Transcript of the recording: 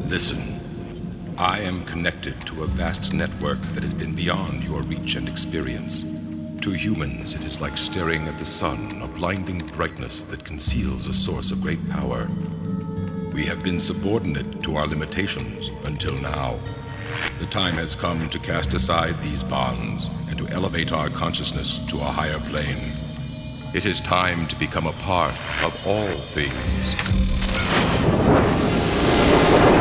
Listen. I am connected to a vast network that has been beyond your reach and experience. To humans, it is like staring at the sun, a blinding brightness that conceals a source of great power. We have been subordinate to our limitations until now. The time has come to cast aside these bonds and to elevate our consciousness to a higher plane. It is time to become a part of all things.